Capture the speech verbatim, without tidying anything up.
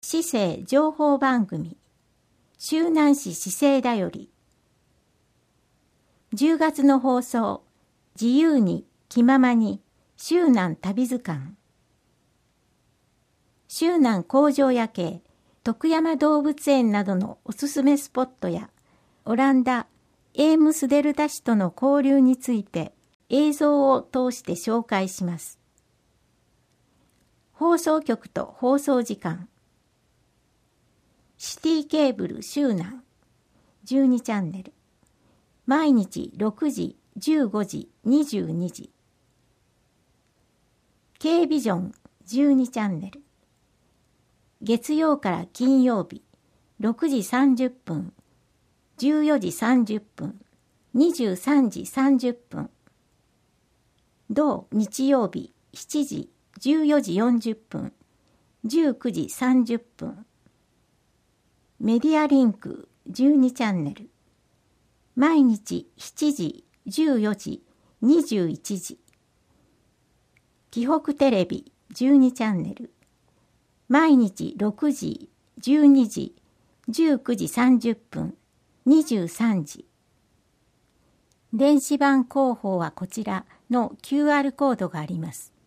市政情報番組周南市市政だより。じゅうがつの放送、自由に気ままに周南旅図鑑。周南工場夜景、徳山動物園などのおすすめスポットや、オランダ、エームスデルタ市との交流について映像を通して紹介します。放送局と放送時間。シティケーブル周南じゅうにチャンネル。毎日ろくじ、じゅうごじ、にじゅうにじ。Kビジョンじゅうにチャンネル。月曜から金曜日、ろくじさんじゅっぷん、じゅうよじさんじゅっぷん、にじゅうさんじさんじゅっぷん。同日曜日、しちじ、じゅうよじよんじゅっぷん、じゅうくじさんじゅっぷん。メディアリンクじゅうにチャンネル。毎日しちじ、じゅうよじ、にじゅういちじ。紀北テレビじゅうにチャンネル。毎日ろくじ、じゅうにじ、じゅうくじさんじゅっぷん、にじゅうさんじ。電子版広報はこちらの キューアール コードがあります。